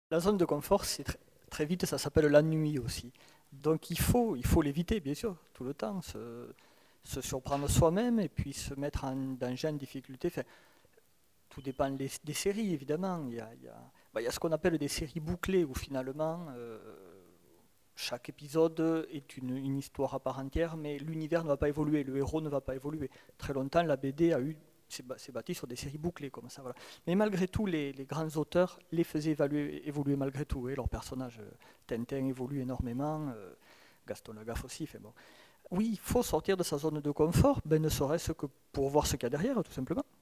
La zone de confort, très vite, ça s'appelle l'ennui aussi. Donc il faut l'éviter, bien sûr, tout le temps, se surprendre soi-même et puis se mettre en danger, en difficulté. Enfin, tout dépend des séries, évidemment. Il y a ce qu'on appelle des séries bouclées, où finalement, chaque épisode est une histoire à part entière, mais l'univers ne va pas évoluer, le héros ne va pas évoluer. Très longtemps, la BD s'est bâtie sur des séries bouclées, comme ça. Voilà. Mais malgré tout, les grands auteurs les faisaient évoluer malgré tout. Et leurs personnages, Tintin évolue énormément, Gaston Lagaffe aussi. Bon. Oui, il faut sortir de sa zone de confort, ne serait-ce que pour voir ce qu'il y a derrière, tout simplement.